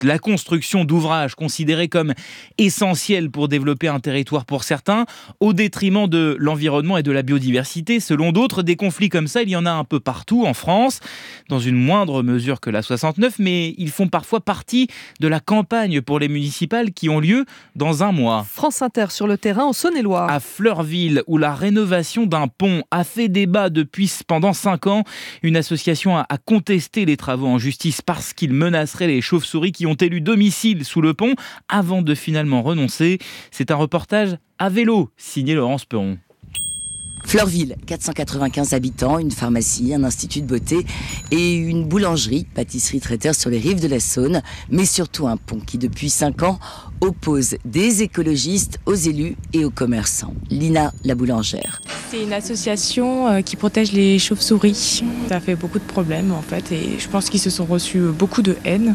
la construction d'ouvrages considérés comme essentiels pour développer un territoire pour certains, au détriment de l'environnement et de la biodiversité. Selon d'autres, des conflits comme ça, il y en a un peu partout en France, dans une moindre mesure que la 69, mais ils font parfois partie de la campagne pour les municipales qui ont lieu dans un mois. France Inter sur le terrain en Saône-et-Loire. À Fleurville, où la rénovation d'un pont a fait débat pendant 5 ans, une association a contesté les travaux en justice parce qu'ils menaceraient les chauves-souris qui ont élu domicile sous le pont avant de finalement renoncer. C'est un reportage à vélo, signé Laurence Peron. Fleurville, 495 habitants, une pharmacie, un institut de beauté et une boulangerie, pâtisserie-traiteur sur les rives de la Saône, mais surtout un pont qui, depuis 5 ans, oppose des écologistes aux élus et aux commerçants. Lina, la boulangère. C'est une association qui protège les chauves-souris. Ça fait beaucoup de problèmes en fait et je pense qu'ils se sont reçus beaucoup de haine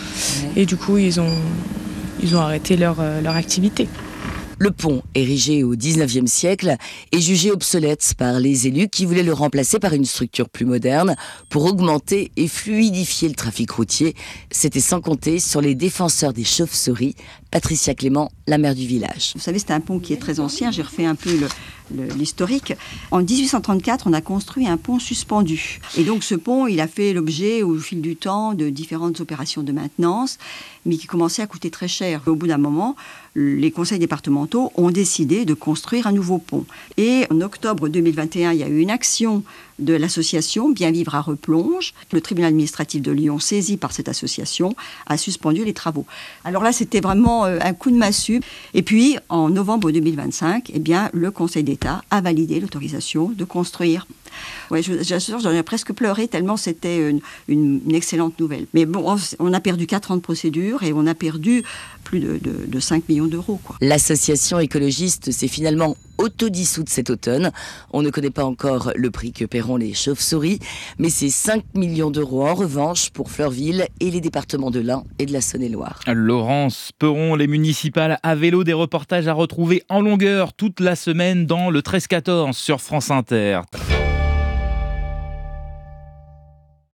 et du coup ils ont arrêté leur activité. Le pont, érigé au 19e siècle, est jugé obsolète par les élus qui voulaient le remplacer par une structure plus moderne pour augmenter et fluidifier le trafic routier. C'était sans compter sur les défenseurs des chauves-souris. Patricia Clément, la maire du village. Vous savez, c'est un pont qui est très ancien. J'ai refait un peu l'historique. En 1834, on a construit un pont suspendu. Et donc ce pont, il a fait l'objet au fil du temps de différentes opérations de maintenance, mais qui commençaient à coûter très cher. Au bout d'un moment, les conseils départementaux ont décidé de construire un nouveau pont. Et en octobre 2021, il y a eu une action de l'association Bien Vivre à Replonge. Le tribunal administratif de Lyon, saisi par cette association, a suspendu les travaux. Alors là, c'était vraiment un coup de massue. Et puis, en novembre 2025, le Conseil d'État a validé l'autorisation de construire. Ouais, j'assure, j'en ai presque pleuré tellement c'était une excellente nouvelle. Mais bon, on a perdu 4 ans de procédure et on a perdu plus de 5 millions d'euros, quoi. L'association écologiste s'est finalement autodissoute cet automne. On ne connaît pas encore le prix que paieront les chauves-souris, mais c'est 5 millions d'euros en revanche pour Fleurville et les départements de l'Ain et de la Saône-et-Loire. Laurence Peron, les municipales à vélo, des reportages à retrouver en longueur toute la semaine dans le 13-14 sur France Inter.